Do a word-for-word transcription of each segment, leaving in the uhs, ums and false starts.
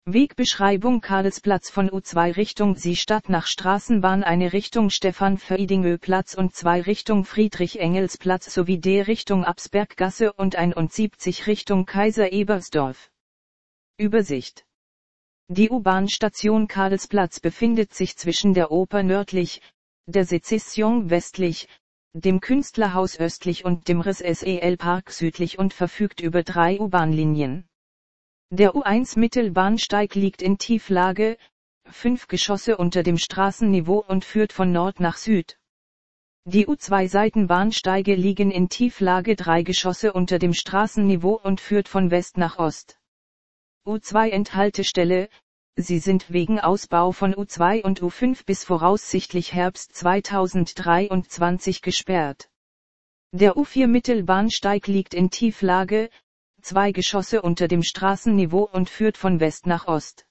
Wegbeschreibung Karlsplatz von U zwei Richtung Seestadt nach Straßenbahn eine Richtung Stefan-Föidingö-Platz und zwei Richtung Friedrich-Engels-Platz sowie D Richtung Absberggasse und einundsiebzig Richtung Kaiser-Ebersdorf. Übersicht. Die U-Bahn-Station Karlsplatz befindet sich zwischen der Oper nördlich, der Sezession westlich, dem Künstlerhaus östlich und dem R S S E L-Park südlich und verfügt über drei U-Bahn-Linien. Der U eins Mittelbahnsteig liegt in Tieflage, fünf Geschosse unter dem Straßenniveau und führt von Nord nach Süd. Die U zwei Seitenbahnsteige liegen in Tieflage drei Geschosse unter dem Straßenniveau und führt von West nach Ost. U zwei Endhaltestelle, sie sind wegen Ausbau von U zwei und U fünf bis voraussichtlich Herbst zweitausenddreiundzwanzig gesperrt. Der U vier Mittelbahnsteig liegt in Tieflage, zwei Geschosse unter dem Straßenniveau und führt von West nach Ost.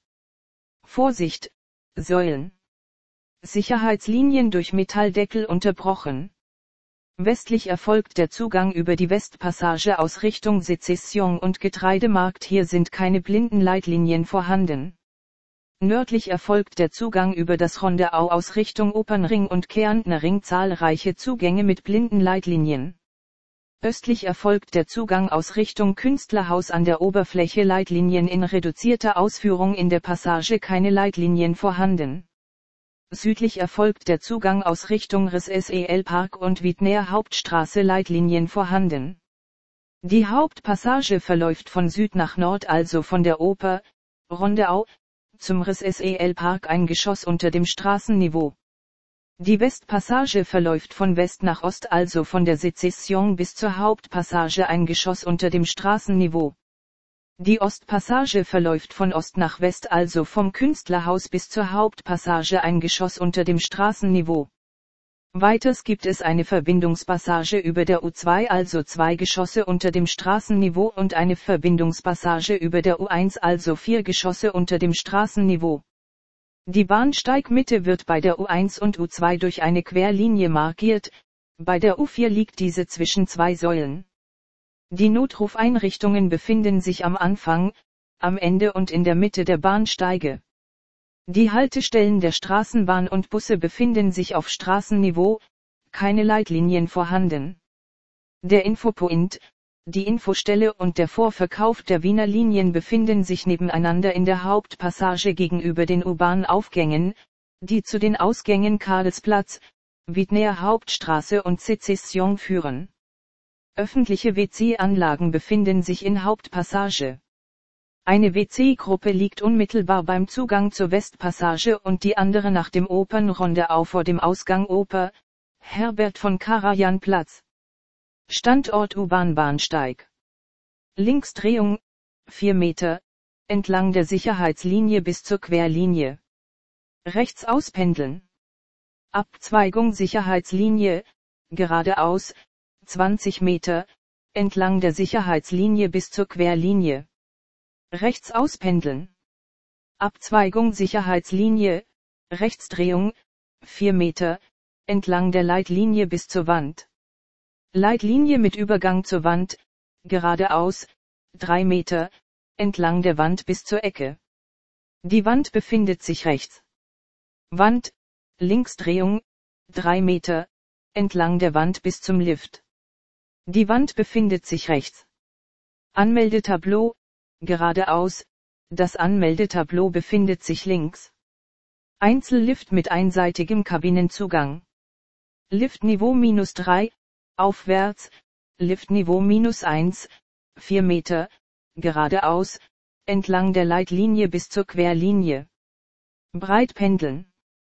Vorsicht, Säulen. Sicherheitslinien durch Metalldeckel unterbrochen. Westlich erfolgt der Zugang über die Westpassage aus Richtung Sezession und Getreidemarkt, hier sind keine Blindenleitlinien vorhanden. Nördlich erfolgt der Zugang über das Rondeau aus Richtung Opernring und Kärntner Ring, zahlreiche Zugänge mit Blindenleitlinien. Östlich erfolgt der Zugang aus Richtung Künstlerhaus an der Oberfläche, Leitlinien in reduzierter Ausführung, in der Passage keine Leitlinien vorhanden. Südlich erfolgt der Zugang aus Richtung R S S E L-Park und Wiedner Hauptstraße, Leitlinien vorhanden. Die Hauptpassage verläuft von Süd nach Nord, also von der Oper, Rondeau, zum R S S E L-Park ein Geschoss unter dem Straßenniveau. Die Westpassage verläuft von West nach Ost, also von der Sezession bis zur Hauptpassage ein Geschoss unter dem Straßenniveau. Die Ostpassage verläuft von Ost nach West, also vom Künstlerhaus bis zur Hauptpassage ein Geschoss unter dem Straßenniveau. Weiters gibt es eine Verbindungspassage über der U zwei, also zwei Geschosse unter dem Straßenniveau, und eine Verbindungspassage über der U eins, also vier Geschosse unter dem Straßenniveau. Die Bahnsteigmitte wird bei der U eins und U zwei durch eine Querlinie markiert, bei der U vier liegt diese zwischen zwei Säulen. Die Notrufeinrichtungen befinden sich am Anfang, am Ende und in der Mitte der Bahnsteige. Die Haltestellen der Straßenbahn und Busse befinden sich auf Straßenniveau, keine Leitlinien vorhanden. Der Infopoint, die Infostelle und der Vorverkauf der Wiener Linien befinden sich nebeneinander in der Hauptpassage gegenüber den U-Bahn-Aufgängen, die zu den Ausgängen Karlsplatz, Wiedner Hauptstraße und Sezession führen. Öffentliche W C-Anlagen befinden sich in Hauptpassage. Eine W C-Gruppe liegt unmittelbar beim Zugang zur Westpassage und die andere nach dem Opernrondeau vor dem Ausgang Oper, Herbert von Karajan Platz. Standort U-Bahn-Bahnsteig. Linksdrehung, vier Meter, entlang der Sicherheitslinie bis zur Querlinie. Rechts auspendeln. Abzweigung Sicherheitslinie, geradeaus, zwanzig Meter, entlang der Sicherheitslinie bis zur Querlinie. Rechts auspendeln. Abzweigung Sicherheitslinie, Rechtsdrehung, vier Meter, entlang der Leitlinie bis zur Wand. Leitlinie mit Übergang zur Wand, geradeaus, drei Meter, entlang der Wand bis zur Ecke. Die Wand befindet sich rechts. Wand, Linksdrehung, drei Meter, entlang der Wand bis zum Lift. Die Wand befindet sich rechts. Anmeldetableau, geradeaus, das Anmeldetableau befindet sich links. Einzellift mit einseitigem Kabinenzugang. Liftniveau minus drei, aufwärts, Liftniveau minus eins, vier Meter, geradeaus, entlang der Leitlinie bis zur Querlinie. Breit pendeln.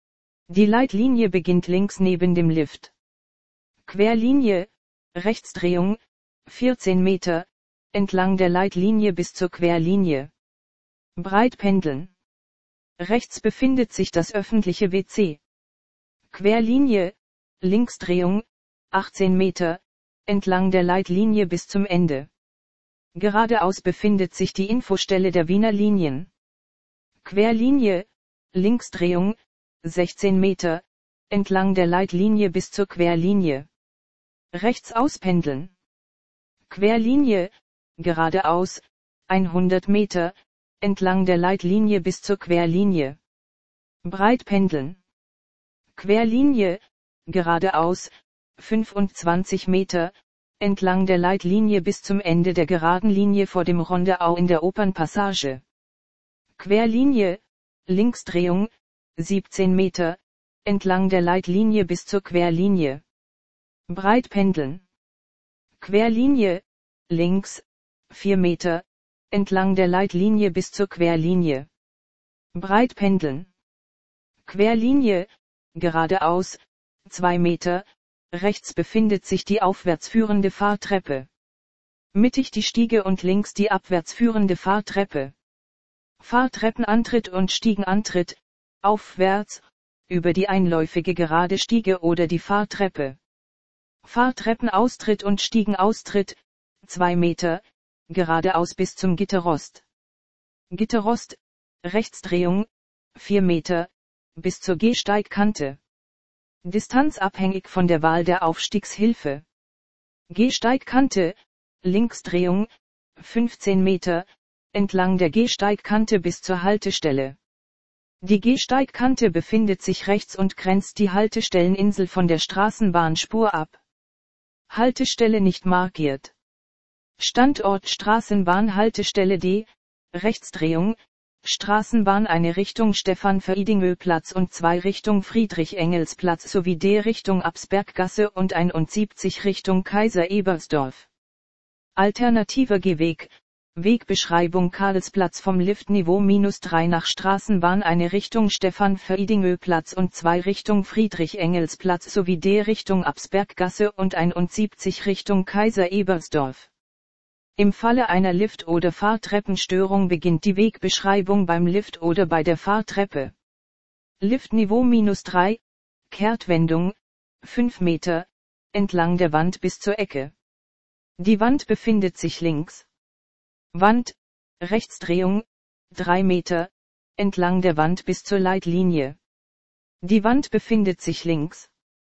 Die Leitlinie beginnt links neben dem Lift. Querlinie, Rechtsdrehung, vierzehn Meter, entlang der Leitlinie bis zur Querlinie. Breit pendeln. Rechts befindet sich das öffentliche W C. Querlinie, Linksdrehung, achtzehn Meter, entlang der Leitlinie bis zum Ende. Geradeaus befindet sich die Infostelle der Wiener Linien. Querlinie, Linksdrehung, sechzehn Meter, entlang der Leitlinie bis zur Querlinie. Rechts auspendeln. Querlinie, geradeaus, hundert Meter, entlang der Leitlinie bis zur Querlinie. Breit pendeln. Querlinie, geradeaus, fünfundzwanzig Meter, entlang der Leitlinie bis zum Ende der geraden Linie vor dem Rondeau in der Opernpassage. Querlinie, Linksdrehung, siebzehn Meter, entlang der Leitlinie bis zur Querlinie. Breit pendeln. Querlinie, links, vier Meter, entlang der Leitlinie bis zur Querlinie. Breit pendeln. Querlinie, geradeaus, zwei Meter, rechts befindet sich die aufwärts führende Fahrtreppe. Mittig die Stiege und links die abwärts führende Fahrtreppe. Fahrtreppenantritt und Stiegenantritt, aufwärts, über die einläufige gerade Stiege oder die Fahrtreppe. Fahrtreppenaustritt und Stiegenaustritt, zwei Meter, geradeaus bis zum Gitterrost. Gitterrost, Rechtsdrehung, vier Meter, bis zur Gehsteigkante. Distanz abhängig von der Wahl der Aufstiegshilfe. Gehsteigkante, Linksdrehung, fünfzehn Meter, entlang der Gehsteigkante bis zur Haltestelle. Die Gehsteigkante befindet sich rechts und grenzt die Haltestelleninsel von der Straßenbahnspur ab. Haltestelle nicht markiert. Standort Straßenbahnhaltestelle D, Rechtsdrehung, Straßenbahn eine Richtung Stefan-Veidingö-Platz und zwei Richtung Friedrich-Engels-Platz sowie D Richtung Absberggasse und einundsiebzig Richtung Kaiser-Ebersdorf. Alternativer Gehweg, Wegbeschreibung Karlsplatz vom Liftniveau minus drei nach Straßenbahn eine Richtung Stefan-Veidingö-Platz und zwei Richtung Friedrich-Engels-Platz sowie D Richtung Absberggasse und einundsiebzig Richtung Kaiser-Ebersdorf. Im Falle einer Lift- oder Fahrtreppenstörung beginnt die Wegbeschreibung beim Lift oder bei der Fahrtreppe. Liftniveau minus drei, Kehrtwendung, fünf Meter, entlang der Wand bis zur Ecke. Die Wand befindet sich links. Wand, Rechtsdrehung, drei Meter, entlang der Wand bis zur Leitlinie. Die Wand befindet sich links.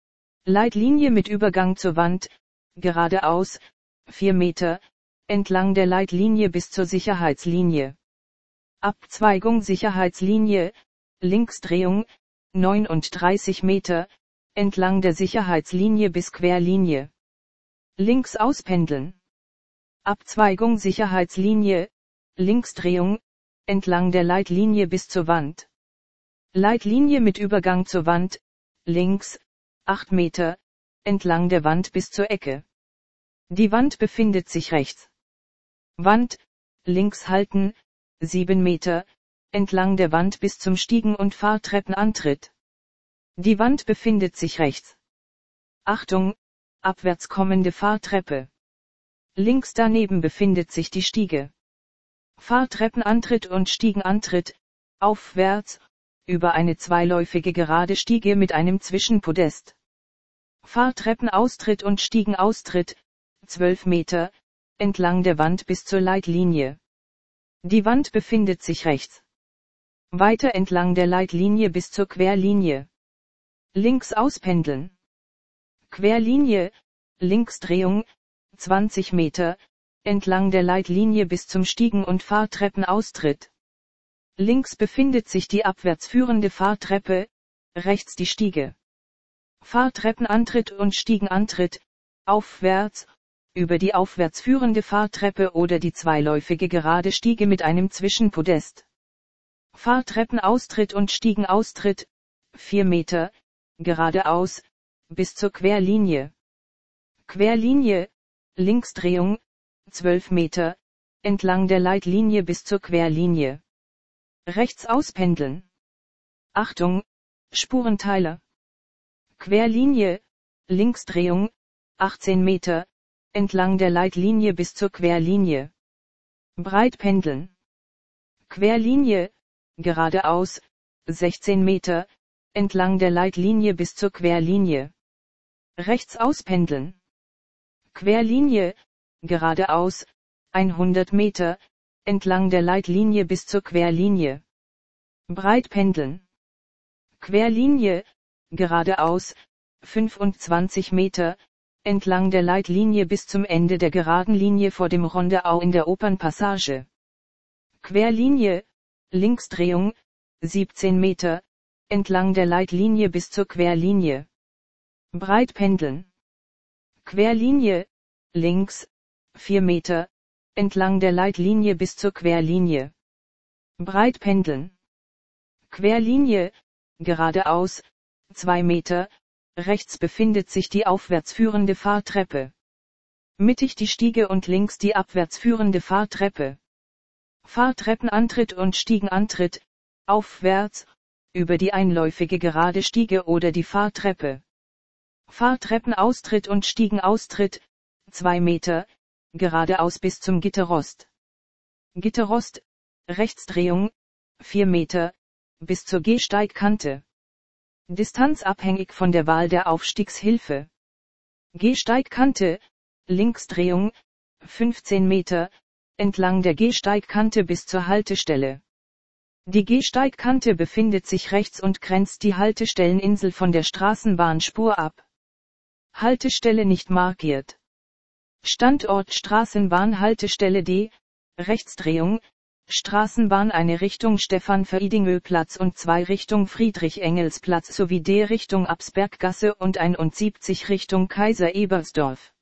Leitlinie mit Übergang zur Wand, geradeaus, vier Meter, entlang der Leitlinie bis zur Sicherheitslinie. Abzweigung Sicherheitslinie, Linksdrehung, neununddreißig Meter, entlang der Sicherheitslinie bis Querlinie. Links auspendeln. Abzweigung Sicherheitslinie, Linksdrehung, entlang der Leitlinie bis zur Wand. Leitlinie mit Übergang zur Wand, links, acht Meter, entlang der Wand bis zur Ecke. Die Wand befindet sich rechts. Wand, links halten, sieben Meter, entlang der Wand bis zum Stiegen- und Fahrtreppenantritt. Die Wand befindet sich rechts. Achtung, abwärts kommende Fahrtreppe. Links daneben befindet sich die Stiege. Fahrtreppenantritt und Stiegenantritt, aufwärts, über eine zweiläufige gerade Stiege mit einem Zwischenpodest. Fahrtreppenaustritt und Stiegenaustritt, zwölf Meter, entlang der Wand bis zur Leitlinie. Die Wand befindet sich rechts. Weiter entlang der Leitlinie bis zur Querlinie. Links auspendeln. Querlinie, Linksdrehung, zwanzig Meter, entlang der Leitlinie bis zum Stiegen- und Fahrtreppenaustritt. Links befindet sich die abwärts führende Fahrtreppe, rechts die Stiege. Fahrtreppenantritt und Stiegenantritt, aufwärts, über die aufwärts führende Fahrtreppe oder die zweiläufige gerade Stiege mit einem Zwischenpodest. Fahrtreppenaustritt und Stiegenaustritt, vier Meter, geradeaus, bis zur Querlinie. Querlinie, Linksdrehung, zwölf Meter, entlang der Leitlinie bis zur Querlinie. Rechts auspendeln. Achtung, Spurenteiler. Querlinie, Linksdrehung, achtzehn Meter, entlang der Leitlinie bis zur Querlinie. Breit pendeln. Querlinie, geradeaus, sechzehn Meter, entlang der Leitlinie bis zur Querlinie. Rechts auspendeln. Querlinie, geradeaus, hundert Meter, entlang der Leitlinie bis zur Querlinie. Breit pendeln. Querlinie, geradeaus, fünfundzwanzig Meter, entlang der Leitlinie bis zum Ende der geraden Linie vor dem Rondeau in der Opernpassage. Querlinie, Linksdrehung, siebzehn Meter, entlang der Leitlinie bis zur Querlinie. Breitpendeln. Querlinie, links, vier Meter, entlang der Leitlinie bis zur Querlinie. Breitpendeln. Querlinie, geradeaus, zwei Meter, rechts befindet sich die aufwärts führende Fahrtreppe. Mittig die Stiege und links die abwärts führende Fahrtreppe. Fahrtreppenantritt und Stiegenantritt, aufwärts, über die einläufige gerade Stiege oder die Fahrtreppe. Fahrtreppenaustritt und Stiegenaustritt, zwei Meter, geradeaus bis zum Gitterrost. Gitterrost, Rechtsdrehung, vier Meter, bis zur Gehsteigkante. Distanz abhängig von der Wahl der Aufstiegshilfe. Gehsteigkante, Linksdrehung, fünfzehn Meter, entlang der Gehsteigkante bis zur Haltestelle. Die Gehsteigkante befindet sich rechts und grenzt die Haltestelleninsel von der Straßenbahnspur ab. Haltestelle nicht markiert. Standort Straßenbahnhaltestelle D, Rechtsdrehung, Straßenbahn eine Richtung Stefan-Veidingö-Platz und zwei Richtung Friedrich-Engels-Platz sowie D Richtung Absberggasse und einundsiebzig Richtung Kaiser-Ebersdorf.